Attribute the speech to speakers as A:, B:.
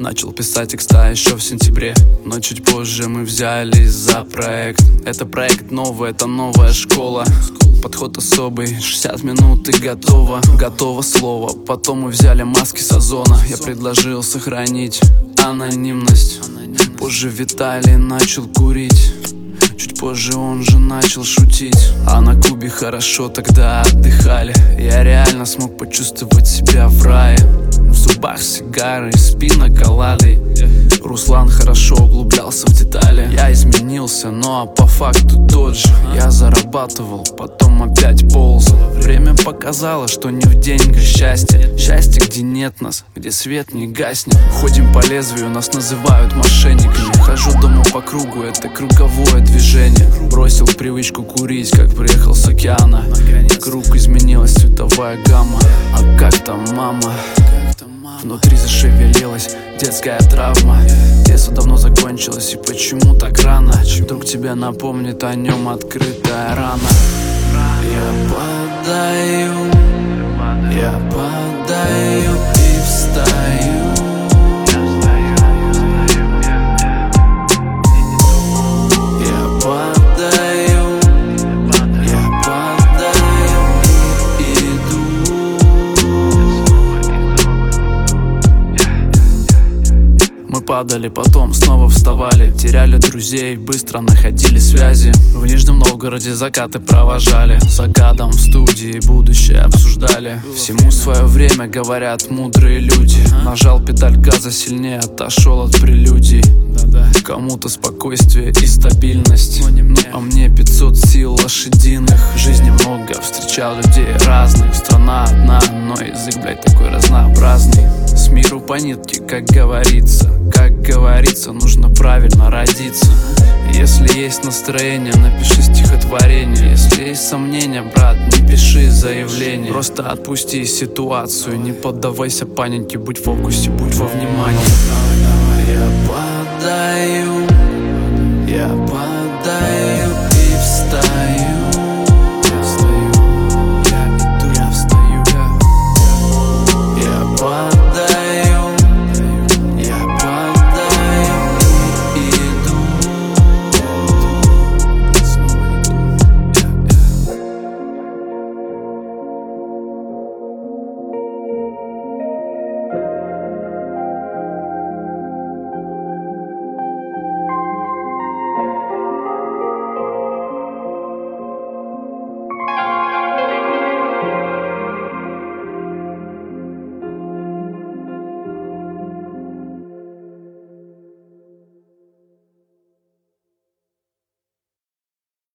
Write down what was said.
A: Начал писать текста еще в сентябре, но чуть позже мы взялись за проект. Это проект новый, это новая школа. Подход особый, 60 минут и готово. Готово слово, потом мы взяли маски с озона. Я предложил сохранить анонимность. Позже Виталий начал курить. Чуть позже он же начал шутить. А на Кубе хорошо тогда отдыхали. Я реально смог почувствовать себя в рае. В зубах сигары и с пиноколадой. Руслан хорошо углублялся в детали. Я изменился, но по факту тот же. Я зарабатывал, потом опять ползал. Время показало, что не в деньгах счастье. Счастье, где нет нас, где свет не гаснет. Ходим по лезвию, нас называют мошенниками. Хожу дома по кругу, это круговое движение. Бросил привычку курить, как приехал с океана. Круг изменилась цветовая гамма. А как там мама? Внутри зашевелилась детская травма. Детство давно закончилось, и почему так рано? Вдруг тебе напомнит о нем открытая рана. Я падаю и встаю. Мы падали, потом снова вставали. Теряли друзей, быстро находили связи. В Нижнем Новгороде закаты провожали. С Акадом в студии будущее обсуждали. Всему свое время, говорят мудрые люди. Нажал педаль газа сильнее, отошел от прелюдий. Кому-то спокойствие и стабильность, а мне 500 сил лошадиных. Жизни много, встречал людей разных. Страна одна, но язык, блядь, такой разнообразный. С миру по нитке, как говорится. Как говорится, нужно правильно родиться. Если есть настроение, напиши стихотворение. Если есть сомнения, брат, не пиши заявление. Просто отпусти ситуацию, не поддавайся панике. Будь в фокусе, будь во внимании. Я падаю